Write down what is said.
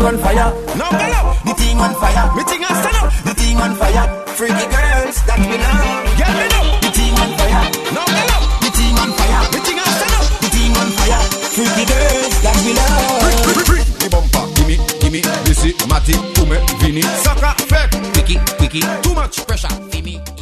on fire. Now go up. The thing on fire. Me thing on stand up. The thing on fire. Freaky girls that we love. Get me up. The thing on fire. Now go up. The thing on fire. Me thing on stand up. The thing on fire. Freaky girls that we love. The bumper, gimme, this is Matty, to me, Vinny. Sucker, fake, picky, too much pressure, gimme.